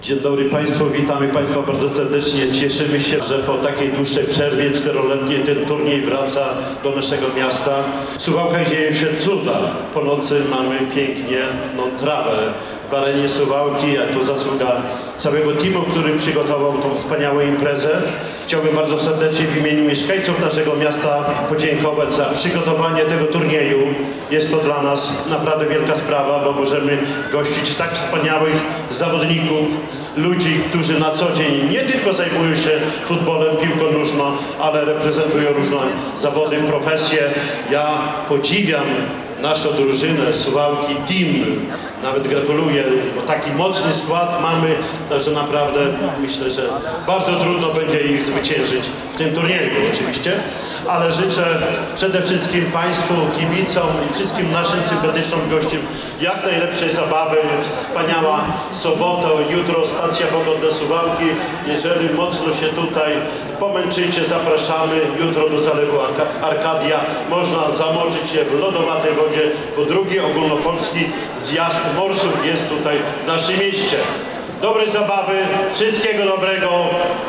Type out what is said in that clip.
Dzień dobry Państwu, witamy Państwa bardzo serdecznie. Cieszymy się, że po takiej dłuższej przerwie 4-letniej ten turniej wraca do naszego miasta. W Suwałkach dzieje się cuda. Po nocy mamy pięknie trawę w arenie Suwałki, a to zasługa całego teamu, który przygotował tą wspaniałą imprezę. Chciałbym bardzo serdecznie w imieniu mieszkańców naszego miasta podziękować za przygotowanie tego turnieju. Jest to dla nas naprawdę wielka sprawa, bo możemy gościć tak wspaniałych zawodników, ludzi, którzy na co dzień nie tylko zajmują się futbolem, piłką nożną, ale reprezentują różne zawody, profesje. Ja podziwiam naszą drużynę, Suwałki Team. Nawet gratuluję, bo taki mocny skład mamy, że naprawdę myślę, że bardzo trudno będzie ich zwyciężyć w tym turnieju oczywiście. Ale życzę przede wszystkim Państwu, kibicom i wszystkim naszym sympatycznym gościom jak najlepszej zabawy. Wspaniała sobota, jutro stacja Pogodne Suwałki. Jeżeli mocno się tutaj pomęczycie, zapraszamy jutro do zalewu Arkadia. Można zamoczyć się w lodowatej wodzie, bo drugi ogólnopolski zjazd morsów jest tutaj w naszym mieście. Dobrej zabawy, wszystkiego dobrego.